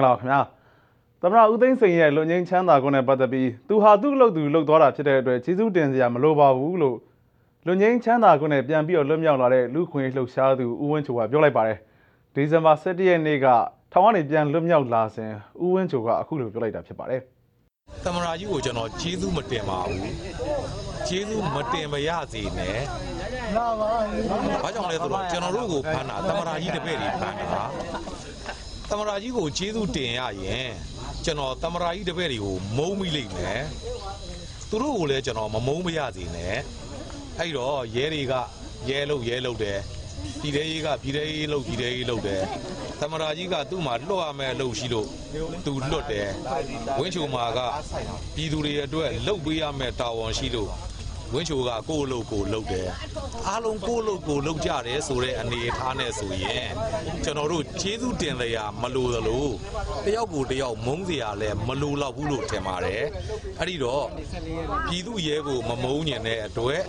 လာခင်ဗျာသမ္မတဦးသိန်းစိန်ရဲ့လွတ်ငြိမ်းချမ်းသာခွင့်နဲ့ပတ်သက်ပြီးသူဟာသူ့လုပ်သူလုပ်သွားတာဖြစ်တဲ့အတွက်ကျေးဇူးတင်စရာမလိုပါဘူးလို့လွတ်ငြိမ်းချမ်းသာခွင့်နဲ့ပြန်ပြီးတော့လွတ်မြောက်လာတဲ့လူခွင့်လှုပ်ရှားသူဦးဝင်းချိုကပြောလိုက်ပါတယ်ဒီဇင်ဘာ17ရက်နေ့ကထောင်ကနေပြန်လွတ်မြောက်လာစဉ်ဦးဝင်းချိုကအခုလိုပြောလိုက်တာဖြစ်ပါတယ်သမ္မတကြီးကိုကျွန်တော်ကျေးဇူးမတင်ပါဘူးကျေးဇူးမတင်မရစေနဲ့ဘာကြောင့်လဲဆိုတော့ကျွန်တော်တို့ကိုဖမ်းတာသမ္မတကြီးတပည့်တွေဖမ်းတာသမ္မတကြီးကိုကျေးဇူးတင်ရရင်ကျွန်တော်သမ္မတကြီးတပည့်တွေကိုမုန်းမိလိမ့်မယ်သူတို့ကိုလည်းကျွန်တော်မမုန်းမရစေနဲ့အဲ့တော့ရဲတွေကရဲလုပ်တယ်ပြည်ထောင်ရေးကပြည်ထောင်ရေးလုပ်တယ်သမ္မတကြီးကသူ့မှာလွတ်ရမယ်လို့ရှိလို့သူလွတ်တယ်ဝင်းချိုမာကပြည်သူတွေအတွက်လှုပ်ပေးရမယ်တာဝန်ရှိလို့ဝင်းချိုကကိုယ့်လုပ်ကိုလုပ်တယ်အားလုံးကိုယ့်လုပ်ကိုလုပ်ကြတယ်ဆိုတဲ့အနေအထားနဲ့ဆိုရင်ကျွန်တော်တို့ကျေးဇူးတင်စရာမလိုသလိုတယောက်ကိုတယောက်မုန်းစရာလည်းမလိုတော့ဘူးလို့ထင်ပါတယ်အဲ့ဒီတော့ပြည်သူရဲကိုမမုန်းညင်တဲ့အတွက်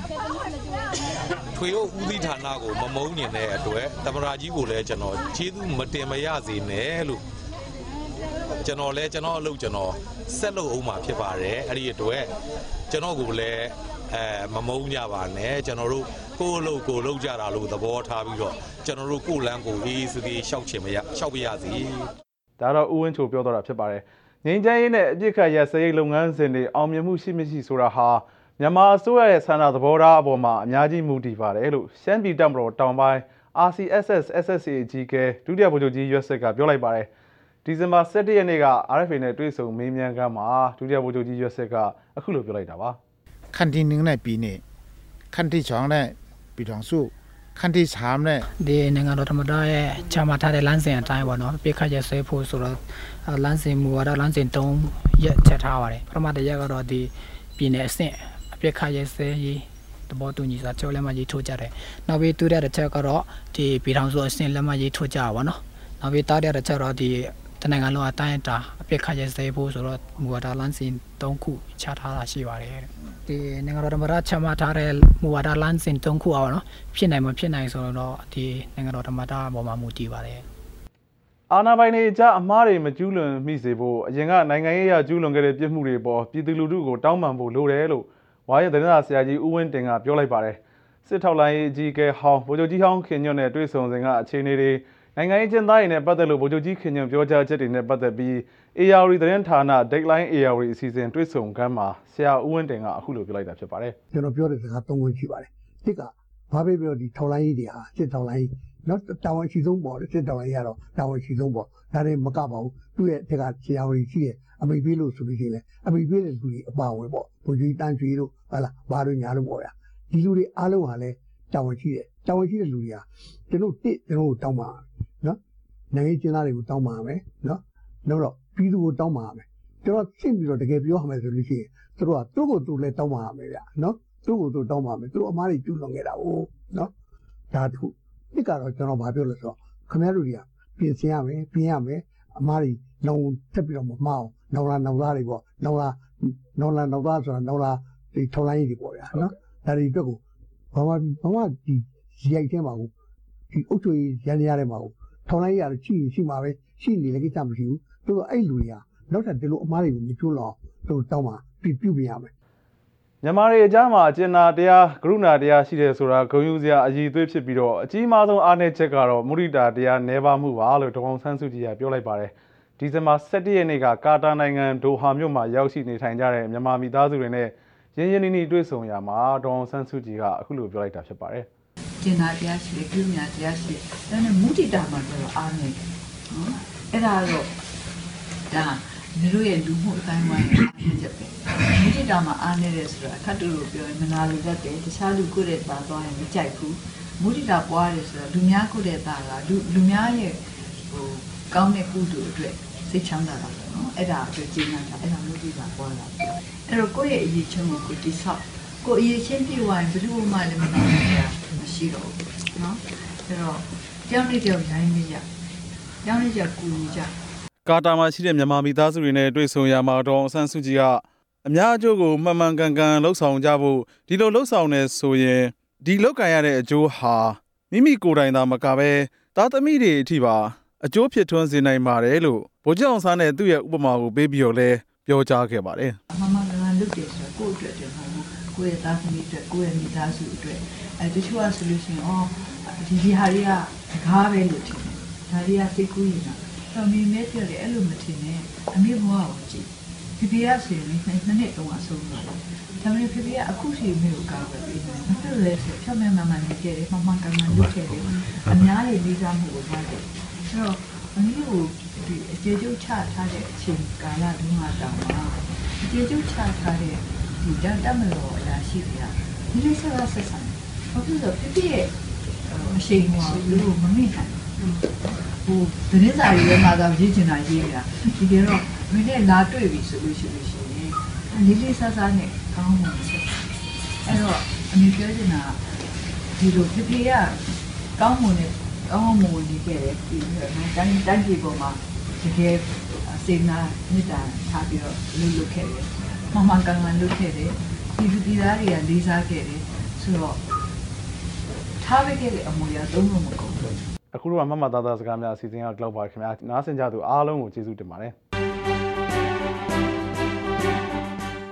ထွေအုပ်ဦးစီးဌာနကိုမမုန်းညင်တဲ့အတွက်သမ္မတကြီးကိုလည်းကျွန်တော်ကျေးဇူးမတင်မရစေနဲ့လို့ကျွန်တော်လည်းကျွန်တော်အလုပ်ကျွန်တော်ဆက်လုပ်အောင်မှာဖြစ်ပါတယ်အဲ့ဒီအတွက်ကျွန်တော်ကိုလည်းမမုန်းကြပါနဲ့ကျွန်တော်တို့ကိုယ်အလုပ်ကိုလုပ်ကြတာလို့သဘောထားပြီးတော့ကျွန်တော်တို့ကိုယ်လန်းကိုအေးစသေးရှောက်ပြရစီဒါတော့ဦးဝင်းချိုပြောတော့တာဖြစ်ပါတယ်ငြိမ်းချမ်းရေးနဲ့အပြစ်ခတ်ရစရိတ်လုပ်ငန်းစဉ်တွေအောင်မြင်မှုရှိမရှိဆိုတာဟာမြန်မာအစိုးရရဲ့ဆန္ဒသဘောထားအပေါ်မှာအများကြီးမူတည်ပါတယ်လို့ရှမ်းပြည်တပ်မတော်တောင်ပိုင်း RCSS SSA အကြီးအကဲဒုတိယဗိုလ်ချုပ်ကြီးရွက်ဆက်ကပြောလိုက်ပါတယ်ဒီဇင်ဘာ17ရက်နေ့က RFA နဲ့တွေ့ဆုံမေးမြန်းခန်းမှာဒုတိယဗိုလ်ချုပ်ကြီးရွက်ဆက်ကအခုလိုပြောလိုက်တာပါขั้นที่1ในปีนี้ขั้นที่2ในปีทองสู้ขั้นที่3ในဒီနိုင်ငံတော်သမ္မတရဲ့ချမှတ်ထားတဲ့လမ်းစဉ်အတိုင်းပေါ့နော်ပြစ်ခတ်ရဆွဲဖို့ဆိုတော့လမ်းစဉ်မူဝါဒလမ်းစဉ်3ရက်ချက်ထားပါတယ်ပထမတစ်ရက်ကတော့ဒီပြည်နယ်အဆင့်အပြစ်ခတ်ရဆွဲရေးတဘောတူညီစာချုပ်လက်မှတ်ရေးထိုးကြတယ်နောက်ပြီးတူတဲ့တစ်ချက်ကတော့ဒီပြည်ထောင်စုအဆင့်လက်မှတ်ရေးထိုးကြပါဘောနော်နောက်ပြီးတားတဲ့တစ်ချက်တော့ဒီတနိုင်ငံလုံးအတိုင်းအတာအပြစ်ခတ်ရဆွဲဖို့ဆိုတော့မူဝါဒလမ်းစဉ်3ခုချထားတာရှိပါတယ်ဒီနိုင်ငံတော်သမ္မတချမှတ်ထားတဲ့မူဝါဒလမ်းစဉ်3ခုအောင်နော်ဖြစ်နိုင်မဖြစ်နိုင်ဆိုတော့ဒီနိုင်ငံတော်သမ္မတအပေါ်မှာမူတည်ပါတယ်အာဏာပိုင်တွေအကြအမှားတွေမကျူးလွန်မိစေဖို့အရင်ကနိုင်ငံရေးအရကျူးလွန်ခဲ့တဲ့ပြစ်မှုတွေပေါ်ပြည်သူလူထုကိုတောင်းပန်ဖို့လိုတယ်လို့ဝါရသတင်းစာဆရာကြီးဦးဝင်းတင်ကပြောလိုက်ပါတယ်စစ်ထောက်လိုင်းအကြီးအကဲဟောင်းဗိုလ်ချုပ်ကြီးဟောင်းခင်ညွန့်နဲ့တွေ့ဆုံစဉ်ကအခြေအနေတွေနိုင်ငံရေးကျင်းသားတွေနဲ့ပတ်သက်လို့ဗိုလ်ချုပ်ကြီးခင်ညွန့်ပြောကြားချက်တွေနဲ့ပတ်သက်ပြီး ARD သတင်းဌာန Deadline ARD အစီအစဉ်တွေ့ဆုံခန်းမှာဆရာဦးဝင်းတင်ကအခုလိုပြောလိုက်တာဖြစ်ပါတယ်ကျွန်တော်ပြောတဲ့စကား၃ခုရှိပါတယ်တစ်ကဘာပဲပြောဒီထောက်လိုင်းကြီးတွေဟာစစ်ထောက်လိုင်းနော်တာဝန်ရှိဆုံးပေါ့စစ်ထောက်လိုင်းကတော့တာဝန်ရှိဆုံးပေါ့ဒါတွေမကပါဘူးသူ့ရဲ့ထက်ကဆရာဝန်ရှိရဲ့အမိပေးလို့ဆိုလို့ရှိရင်လည်းအမိပေးတဲ့လူတွေအပါဝင်ပေါ့ဘုရားကြီးတန်းချွေတို့ဟာလားဘာလို့ညာလို့ပေါ့ဗျာဒီလူတွေအားလုံးဟာလည်းတာဝန်ရှိတဲ့လူတွေဟာကျွန်တော်တောင်းပါနော်နိုင်ငံကျင်းသားတွေကိုတောင်းပါမယ်နော်နောက်တော့ပြည်သူကိုတောင်းပါမယ်ကျွန်တော်ရှင်းပြီးတော့တကယ်ပြောရမယ်ဆိုလို့ရှိရင်သူတို့ကသူ့ကိုသူလည်းတောင်းပါရမယ်ဗျနော်သူ့ကိုသူတောင်းပါမယ်သူတို့အမားတွေကျူးလွန်ခဲ့တာဟုတ်နော်ဒါတခုဒီကတော့ကျွန်တော်ဗာပြောလို့ဆိုတော့ခင်ဗျားတို့တွေကပြင်ဆင်ရမယ်ပြင်ရမယ်အမားတွေလောင်တက်ပြီးတော့မမှားအောင်နောင်လာတွေပေါ့နောင်လာဆိုတာနောင်လာဒီထောက်လိုင်းကြီးတွေပေါ့ဗျာနော်ဒါတွေအတွက်ကိုဘာမှဒီရိုက်ထဲမှာကိုဒီအုတ်ချွေရန်ရတဲ့မှာကိုထောင်လိုက်ရတော့ရှိမှာပဲရှိနေလည်းကိစ္စမရှိဘူးသူတို့အဲ့လူတွေကနောက်ထပ်ဒီလိုအမားတွေကိုမကျွလို့သူတို့တောင်းပါပြုပြရမယ်မြန်မာတွေအကြားမှာအကျဉ်းသားတရားကရုဏာတရားရှိတယ်ဆိုတာဂုဏ်ယူစရာအည်သွေးဖြစ်ပြီးတော့အကြီးမားဆုံးအားနည်းချက်ကတော့မုဒိတာတရားနှဲပါမှုပါလို့ဒေါအောင်ဆန်းစုကြည်ကပြောလိုက်ပါတယ်ဒီဇင်ဘာ17ရက်နေ့ကကာတာနိုင်ငံဒိုဟာမြို့မှာရောက်ရှိနေထိုင်ကြတဲ့မြန်မာမိသားစုတွေနဲ့ရင်းနှီးတွေ့ဆုံရမှာဒေါအောင်ဆန်းစုကြည်ကအခုလိုပြောလိုက်တာဖြစ်ပါတယ်ကျင်နာတရားရှိတယ်ပြုညာတရားရှိတယ်ဒါနဲ့မုဒိတာမှာတော့အားနေတယ်နော်အဲ့ဒါတော့ဒါလူတို့ရဲ့လူမှုအတိုင်းဝိုင်းအားနေချက်ပဲမုဒိတာမှာအားနေတယ်ဆိုတာအခက်တူလို့ပြောရင်မနာလိုတတ်တယ်တခြားလူကိုယ်တဲ့သားသွားရင်မကြိုက်ဘူးမုဒိတာပွားတယ်ဆိုတာလူများကိုယ်တဲ့သားကလူများရဲ့ကောင်းတဲ့ကုသိုလ်အတွက်စိတ်ချမ်းသာတာပေါ့နော်အဲ့ဒါအတွက်ကျင့်တာအဲ့ဒါမုဒိတာပွားတာအဲ့တော့ကိုယ့်ရဲ့အရေးချင်းကိုတိဆောက်ကိုအရေးချင်းပြေဝိုင်းဘယ်လိုမှလည်းမနာဘူးမရှိတော့ဘူးနော်အဲ့တော့ကြောင်းနေကြောင်းရိုင်းနေကြကြောင်းနေကြကူနေကြကာတာမှာရှိတဲ့မြန်မာမိသားစုတွေနဲ့တွေ့ဆုံရမှာဒေါအောင်ဆန်းစုကြည်ကအများအကျိုးကိုမှန်မှန်ကန်ကန်လှုပ်ဆောင်ကြဖို့ဒီလိုလှုပ်ဆောင်နေဆိုရင်ဒီလောက်ကန်ရတဲ့အကျိုးဟာမိမိကိုယ်တိုင်သာမကပဲသားသမီးတွေအထိပါအကျိုးဖြစ်ထွန်းစေနိုင်ပါတယ်လို့ဗိုလ်ချုပ်အောင်ဆန်းနဲ့သူ့ရဲ့ဥပမာကိုပေးပြီးတော့လဲပြောကြားခဲ့ပါတယ်မမကလည်းလုပ်တယ်ဆိုတော့ကိုယ့်အတွက်တည်းမဟုတ်ဘူးကိုယ့်ရဲ့သားသမီးအတွက်ကိုယ့်ရဲ့မိသားစုအတွက်တချို့ကဆိုလို့ရှိရင်ဒီဟာတွေကတကားပဲလို့ထင်တယ်ဒါတွေကစိတ်ကူးနေတာတော့မိမဲပြောတယ်အဲ့လိုမထင်နဲ့အမေဘွားကိုကြည့်ဖေဖေကဆိုရင်နှစ်နှစ်တုန်းအဆုံးသွားတယ်ဒါပေမဲ့ဖေဖေကအခုချိန်မျိုးကောင်းပဲပြီးတယ်မဖြစ်လဲဆိုဖြောင်းမဲမမနေကြတယ်မမကန်ကန်လုပ်ခဲ့တယ်အများကြီးလေးစားမှုကိုပါတယ်ဆိုတော့အမေကိုဒီအခြေကျုပ်ချထားတဲ့အချိန်ကာလတုန်းကတောင်မှအခြေကျုပ်ချထားတဲ့ဒီတမလို့အရာရှိတွေကဒီလိုဆက်ဆက်ဆံဘာဖြစ်လို့ဖေဖေရဲ့အရှိန်ကလို့မမိနိုင်ဟိုဒီနေ့စာရေးထဲမှာတော့ရေးချင်တာရေးနေတာဒီကြတော့မင်းနဲ့လာတွေ့ပြီဆိုလို့ရှိရင်လေးလေးစားစားနဲ့ကောင်းမှဆက်အဲ့တော့အမေပြောချင်တာဒီလိုဖေဖေကကောင်းမွန်တဲ့ကောင်းမွန်နေခဲ့တယ်ဒီတိုင်းပြည်ပေါ်မှာတကယ်စေနာမြစ်တာထားပြီးတော့လုပ်ခဲ့တယ်မမကန်ကန်လုပ်ခဲ့တယ်ဒီသားတွေကလေးစားခဲ့တယ်ဆိုတော့ထားပေးခဲ့တဲ့အမူအရာသုံးလို့မကုန်ဘူးအခုတော့မမသားသားစကားများအစီအစဉ်ကလောက်ပါခင်ဗျာနားဆင်ကြသူအားလုံးကိုကျေးဇူးတင်ပါတယ်